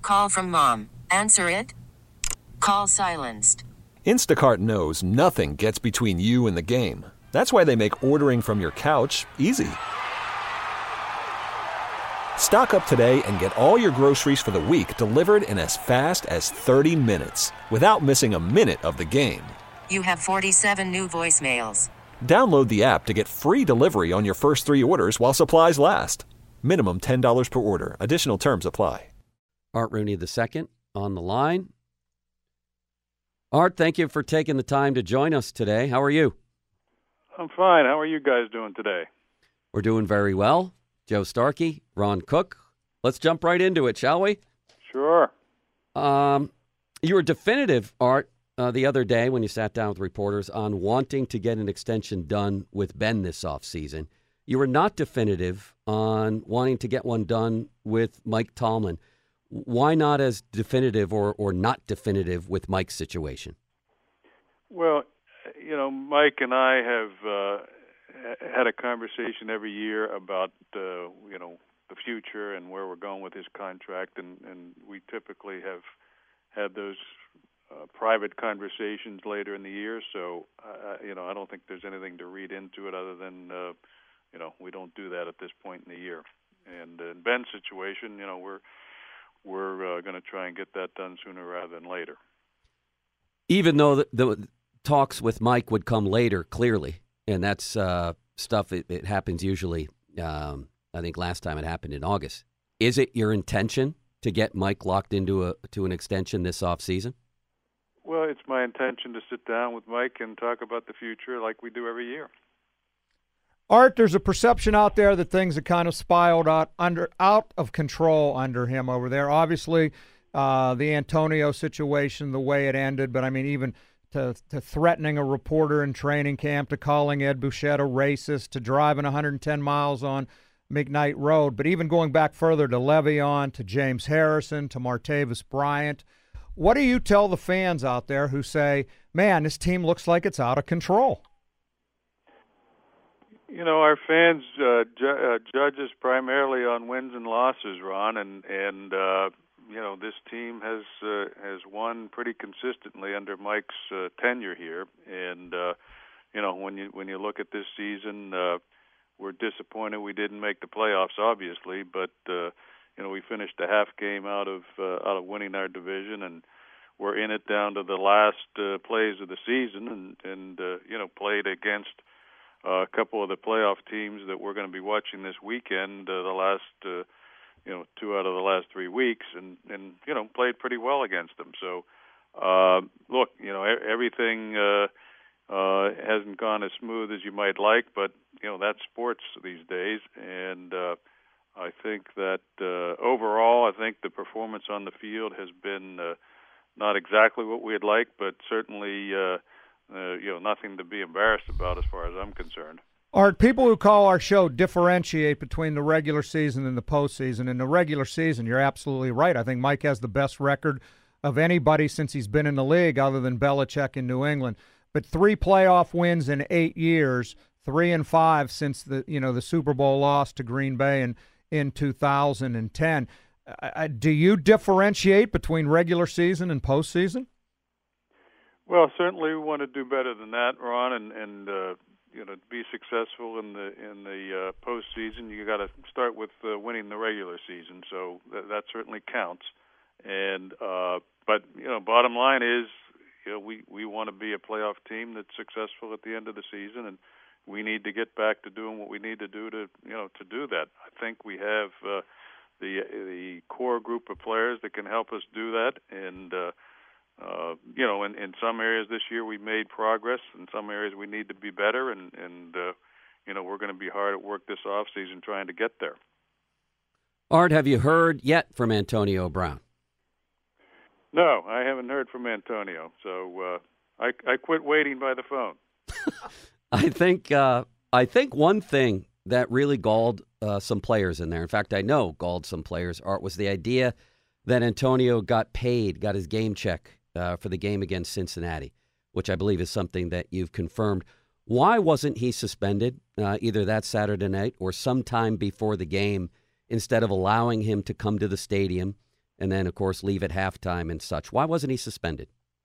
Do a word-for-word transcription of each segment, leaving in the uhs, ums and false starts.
Call from mom. Answer it. Call silenced. Instacart knows nothing gets between you and the game. That's why they make ordering from your couch easy. Stock up today and get all your groceries for the week delivered in as fast as thirty minutes without missing a minute of the game. You have forty-seven new voicemails. Download the app to get free delivery on your first three orders while supplies last. Minimum ten dollars per order. Additional terms apply. Art Rooney the second on the line. Art, thank you for taking the time to join us today. How are you? I'm fine. How are you guys doing today? We're doing very well. Joe Starkey, Ron Cook. Let's jump right into it, shall we? Sure. Um, you were definitive, Art, uh, the other day when you sat down with reporters on wanting to get an extension done with Ben this offseason. You were not definitive on wanting to get one done with Mike Tomlin. Why not as definitive or, or not definitive with Mike's situation? Well, you know, Mike and I have uh, had a conversation every year about, uh, you know, the future and where we're going with his contract, and, and we typically have had those uh, private conversations later in the year. So, uh, you know, I don't think there's anything to read into it other than, uh, you know, we don't do that at this point in the year. And in Ben's situation, you know, we're we're uh, going to try and get that done sooner rather than later. Even though the, the talks with Mike would come later, clearly, and that's uh, stuff, it, it happens usually, um, I think last time it happened in August. Is it your intention to get Mike locked into a to an extension this offseason? Well, it's my intention to sit down with Mike and talk about the future like we do every year. Art, there's a perception out there that things have kind of spiraled out under out of control under him over there. Obviously, uh, the Antonio situation, the way it ended, but I mean, even to, to threatening a reporter in training camp, to calling Ed Bouchette a racist, to driving one hundred ten miles on McKnight Road, but even going back further to Le'Veon, to James Harrison, to Martavis Bryant. What do you tell the fans out there who say, man, this team looks like it's out of control? You know, our fans uh, ju- uh, judge us primarily on wins and losses, Ron, and and uh, you know, this team has uh, has won pretty consistently under Mike's uh, tenure here, and uh, you know, when you when you look at this season, uh, we're disappointed we didn't make the playoffs, obviously, but uh, you know, we finished a half game out of uh, out of winning our division, and we're in it down to the last uh, plays of the season, and and uh, you know, played against Uh, a couple of the playoff teams that we're going to be watching this weekend, uh, the last, uh, you know, two out of the last three weeks, and, and you know, played pretty well against them. So, uh, look, you know, everything uh, uh, hasn't gone as smooth as you might like, but, you know, that's sports these days. And uh, I think that uh, overall, I think the performance on the field has been uh, not exactly what we'd like, but certainly uh, Uh, you know, nothing to be embarrassed about as far as I'm concerned. Art, people who call our show differentiate between the regular season and the postseason. In the regular season, you're absolutely right. I think Mike has the best record of anybody since he's been in the league other than Belichick in New England. But three playoff wins in eight years, three and five since the you know the Super Bowl loss to Green Bay in, in two thousand ten. Uh, do you differentiate between regular season and postseason? Well, certainly we want to do better than that, Ron, and, and uh, you know, be successful in the in the uh, postseason. You got to start with uh, winning the regular season, so th- that certainly counts. And uh, but you know, bottom line is, you know, we we want to be a playoff team that's successful at the end of the season, and we need to get back to doing what we need to do to you know to do that. I think we have uh, the the core group of players that can help us do that, and. Uh, Uh, you know, in, in some areas this year we made progress. In some areas we need to be better, and, and uh, you know, we're going to be hard at work this offseason trying to get there. Art, have you heard yet from Antonio Brown? No, I haven't heard from Antonio, so uh, I, I quit waiting by the phone. I think uh, I think one thing that really galled uh, some players in there, in fact, I know galled some players, Art, was the idea that Antonio got paid, got his game check Uh, for the game against Cincinnati, which I believe is something that you've confirmed. Why wasn't he suspended uh, either that Saturday night or sometime before the game instead of allowing him to come to the stadium and then, of course, leave at halftime and such. Why wasn't he suspended?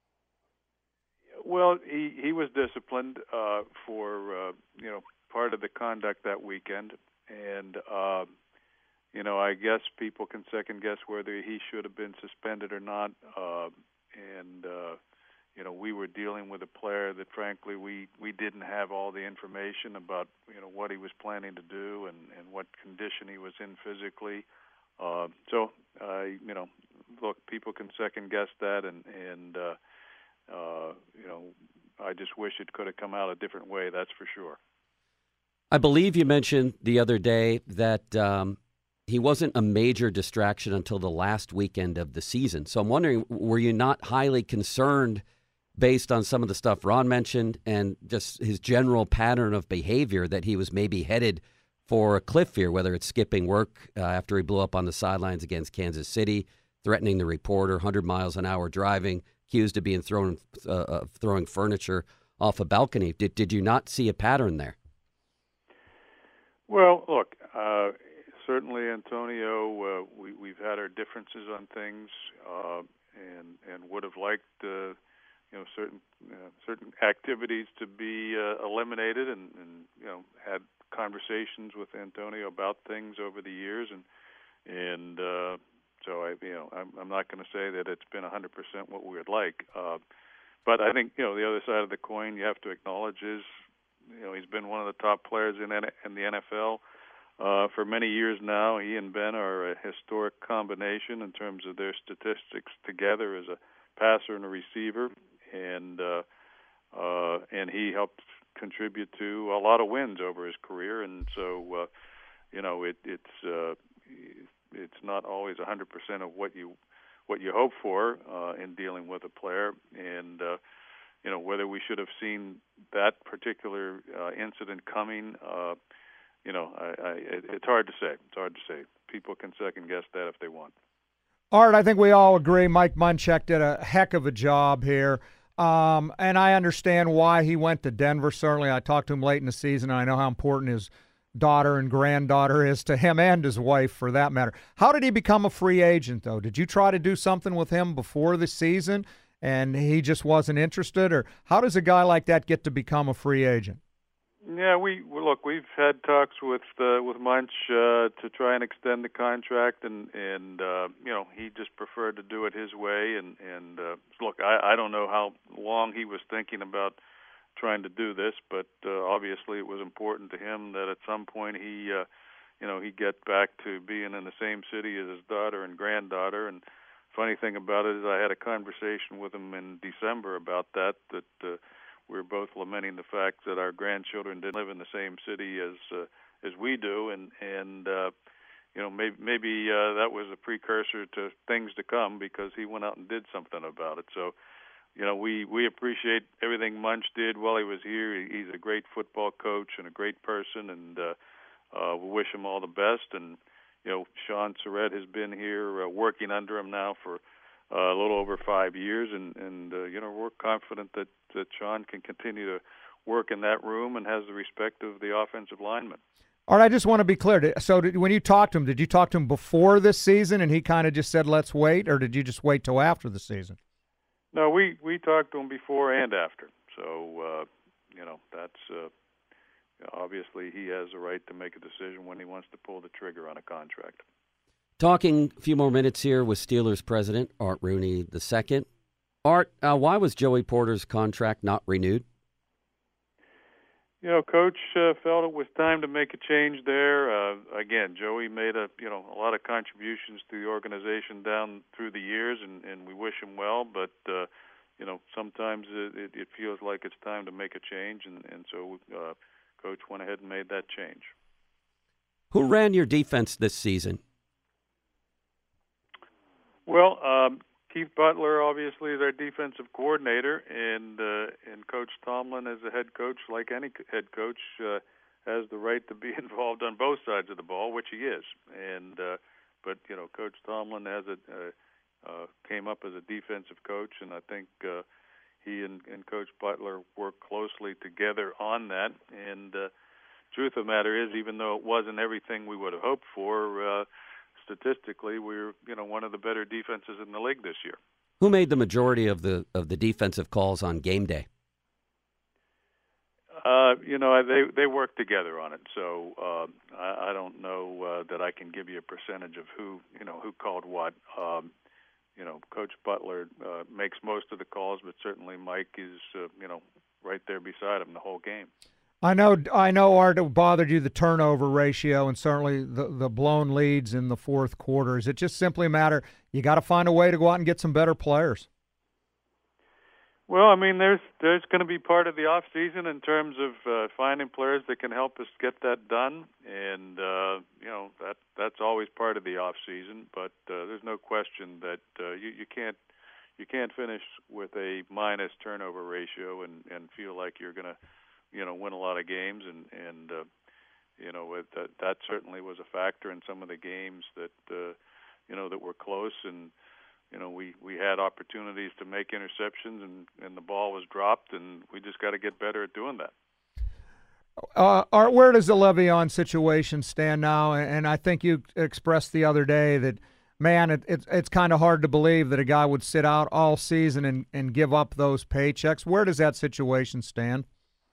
Well, he, he was disciplined uh, for, uh, you know, part of the conduct that weekend. And, uh, you know, I guess people can second-guess whether he should have been suspended or not. Uh, and, uh, you know, we were dealing with a player that, frankly, we, we didn't have all the information about, you know, what he was planning to do and, and what condition he was in physically. Uh, so, uh, you know, look, people can second-guess that, and, and uh, uh, you know, I just wish it could have come out a different way, that's for sure. I believe you mentioned the other day that um, he wasn't a major distraction until the last weekend of the season. So I'm wondering, were you not highly concerned based on some of the stuff Ron mentioned and just his general pattern of behavior that he was maybe headed for a cliff here, whether it's skipping work uh, after he blew up on the sidelines against Kansas City, threatening the reporter, one hundred miles an hour driving, accused of being thrown, uh, uh, throwing furniture off a balcony. Did, did you not see a pattern there? Well, look, uh, certainly, Antonio, uh, we, we've had our differences on things, uh, and and would have liked, uh, you know, certain uh, certain activities to be uh, eliminated, and, and you know, had conversations with Antonio about things over the years, and and uh, so I, you know, I'm, I'm not going to say that it's been one hundred percent what we would like, uh, but I think, you know, the other side of the coin you have to acknowledge is, you know, he's been one of the top players in in the N F L uh, for many years now. He and Ben are a historic combination in terms of their statistics together as a passer and a receiver, and uh, uh, and he helped contribute to a lot of wins over his career. And so, uh, you know, it, it's uh, it's not always one hundred percent of what you what you hope for uh, in dealing with a player, and uh, you know, whether we should have seen that particular uh, incident coming, uh, you know, I, I, it, it's hard to say. It's hard to say. People can second guess that if they want. Art, I think we all agree Mike Munchak did a heck of a job here. Um, and I understand why he went to Denver. Certainly, I talked to him late in the season, and I know how important his daughter and granddaughter is to him and his wife, for that matter. How did he become a free agent, though? Did you try to do something with him before the season, and he just wasn't interested? Or how does a guy like that get to become a free agent? Yeah, we well, look. We've had talks with uh, with Munch uh, to try and extend the contract, and and uh, you know, he just preferred to do it his way. And and uh, look, I, I don't know how long he was thinking about trying to do this, but uh, obviously it was important to him that at some point he, uh, you know, he get back to being in the same city as his daughter and granddaughter. And funny thing about it is, I had a conversation with him in December about that. That uh, we were both lamenting the fact that our grandchildren didn't live in the same city as uh, as we do, and and uh, you know, maybe maybe uh, that was a precursor to things to come, because he went out and did something about it. So, you know, we, we appreciate everything Munch did while he was here. He, he's a great football coach and a great person, and uh, uh, we wish him all the best. And, you know, Sean Surrett has been here uh, working under him now for uh, a little over five years, and, and uh, you know, we're confident that, that Sean can continue to work in that room and has the respect of the offensive linemen. All right, I just want to be clear. So did, when you talked to him, did you talk to him before this season and he kind of just said, let's wait, or did you just wait till after the season? No, we, we talked to him before and after. So, uh, you know, that's uh, obviously he has a right to make a decision when he wants to pull the trigger on a contract. Talking a few more minutes here with Steelers president Art Rooney the second. Art, uh, why was Joey Porter's contract not renewed? You know, Coach uh, felt it was time to make a change there. Uh, again, Joey made a you know a lot of contributions to the organization down through the years, and, and we wish him well. But uh, you know, sometimes it, it feels like it's time to make a change, and and so uh, Coach went ahead and made that change. Who ran your defense this season? Well, um, Keith Butler obviously is our defensive coordinator, and uh, and Coach Tomlin, as a head coach, like any head coach, uh, has the right to be involved on both sides of the ball, which he is. And uh, but you know, Coach Tomlin has a uh, uh, came up as a defensive coach, and I think uh, he and, and Coach Butler work closely together on that. And uh, truth of the matter is, even though it wasn't everything we would have hoped for, uh, statistically, we're you know one of the better defenses in the league this year. Who made the majority of the of the defensive calls on game day? Uh, you know, they they work together on it, so uh, I, I don't know uh, that I can give you a percentage of who you know who called what. Um, you know, Coach Butler uh, makes most of the calls, but certainly Mike is uh, you know right there beside him the whole game. I know, I know, Art, it bothered you, the turnover ratio, and certainly the, the blown leads in the fourth quarter. Is it just simply a matter you got to find a way to go out and get some better players? Well, I mean, there's there's going to be part of the off season in terms of uh, finding players that can help us get that done, and uh, you know that that's always part of the off season. But uh, there's no question that uh, you you can't you can't finish with a minus turnover ratio and, and feel like you're going to you know win a lot of games, and and uh, you know it, that that certainly was a factor in some of the games that uh, you know that were close. And You know, we, we had opportunities to make interceptions, and, and the ball was dropped, and we just got to get better at doing that. Uh, Art, where does the Le'Veon situation stand now? And I think you expressed the other day that, man, it, it, it's kind of hard to believe that a guy would sit out all season and, and give up those paychecks. Where does that situation stand?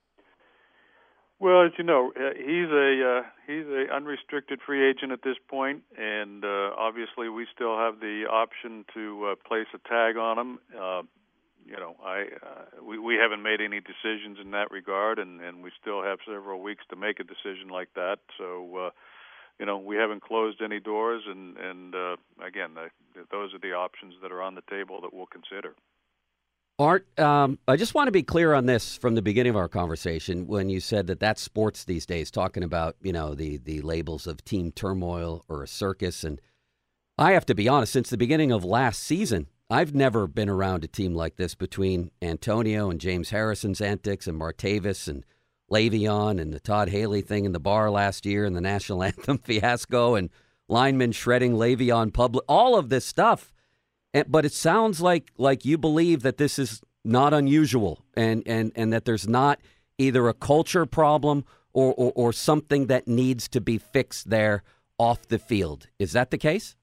Well, as you know, he's a uh, he's a unrestricted free agent at this point, and uh, obviously we still have the option to uh, place a tag on him. Uh, you know, I uh, we we haven't made any decisions in that regard, and, and we still have several weeks to make a decision like that. So, uh, you know, we haven't closed any doors, and and uh, again, the, those are the options that are on the table that we'll consider. Art, um, I just want to be clear on this from the beginning of our conversation when you said that that's sports these days, talking about, you know, the, the labels of team turmoil or a circus. And I have to be honest, since the beginning of last season, I've never been around a team like this between Antonio and James Harrison's antics and Martavis and Le'Veon and the Todd Haley thing in the bar last year and the national anthem fiasco and linemen shredding Le'Veon public, all of this stuff. And, but it sounds like like you believe that this is not unusual and, and, and that there's not either a culture problem or, or, or something that needs to be fixed there off the field. Is that the case?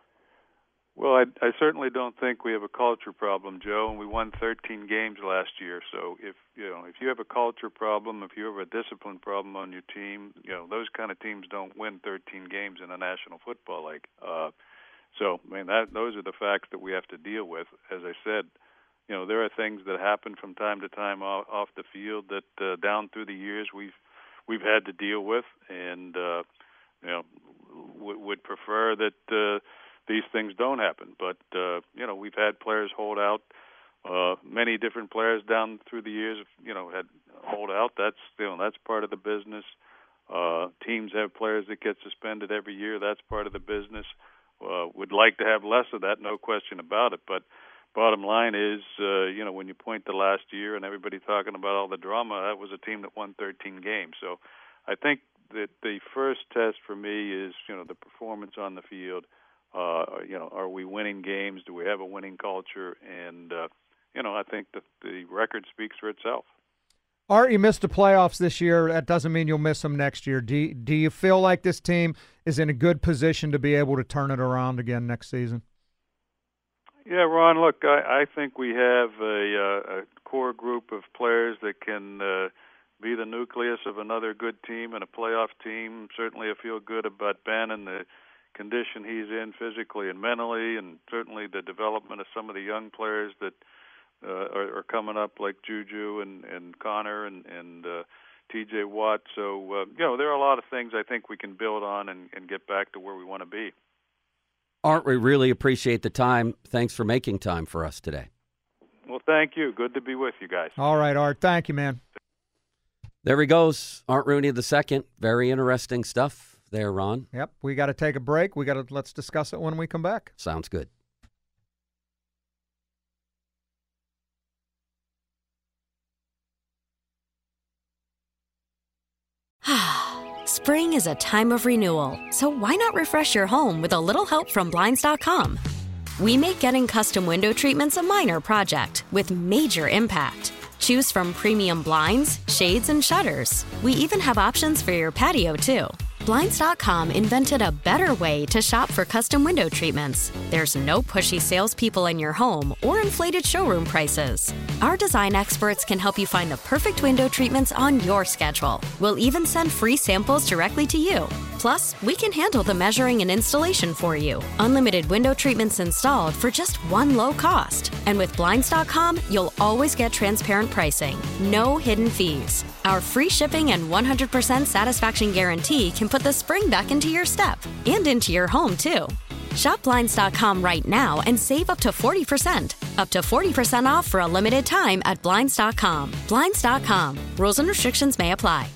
Well, I, I certainly don't think we have a culture problem, Joe, and we won thirteen games last year. So if you know if you have a culture problem, if you have a discipline problem on your team, you know those kind of teams don't win thirteen games in the National Football League. Uh, So, I mean, that, those are the facts that we have to deal with. As I said, you know, there are things that happen from time to time off, off the field that uh, down through the years we've we've had to deal with, and uh, you know, w- would prefer that uh, these things don't happen. But uh, you know, we've had players hold out. Uh, many different players down through the years, you know, had hold out. That's you know, that's part of the business. Uh, teams have players that get suspended every year. That's part of the business. Uh, would like to have less of that, no question about it. But bottom line is, uh, you know, when you point to last year and everybody talking about all the drama, that was a team that won thirteen games. So I think that the first test for me is, you know, the performance on the field. Uh, you know, are we winning games? Do we have a winning culture? And, uh, you know, I think that the record speaks for itself. Art, you missed the playoffs this year. That doesn't mean you'll miss them next year. Do you, do you feel like this team is in a good position to be able to turn it around again next season? Yeah, Ron, look, I, I think we have a, a core group of players that can uh, be the nucleus of another good team and a playoff team. Certainly I feel good about Ben and the condition he's in physically and mentally, and certainly the development of some of the young players that Uh, are, are coming up, like Juju and, and Connor and, and uh, T J Watt. So, uh, you know, there are a lot of things I think we can build on and, and get back to where we want to be. Art, we really appreciate the time. Thanks for making time for us today. Well, thank you. Good to be with you guys. All right, Art. Thank you, man. There he goes, Art Rooney the second. Very interesting stuff there, Ron. Yep, we got to take a break. We got to let's discuss it when we come back. Sounds good. Spring is a time of renewal, so why not refresh your home with a little help from Blinds dot com? We make getting custom window treatments a minor project with major impact. Choose from premium blinds, shades, and shutters. We even have options for your patio, too. Blinds dot com invented a better way to shop for custom window treatments. There's no pushy salespeople in your home or inflated showroom prices. Our design experts can help you find the perfect window treatments on your schedule. We'll even send free samples directly to you. Plus, we can handle the measuring and installation for you. Unlimited window treatments installed for just one low cost. And with Blinds dot com, you'll always get transparent pricing. No hidden fees. Our free shipping and one hundred percent satisfaction guarantee can put the spring back into your step and into your home, too. Shop Blinds dot com right now and save up to forty percent. Up to forty percent off for a limited time at Blinds dot com. Blinds dot com. Rules and restrictions may apply.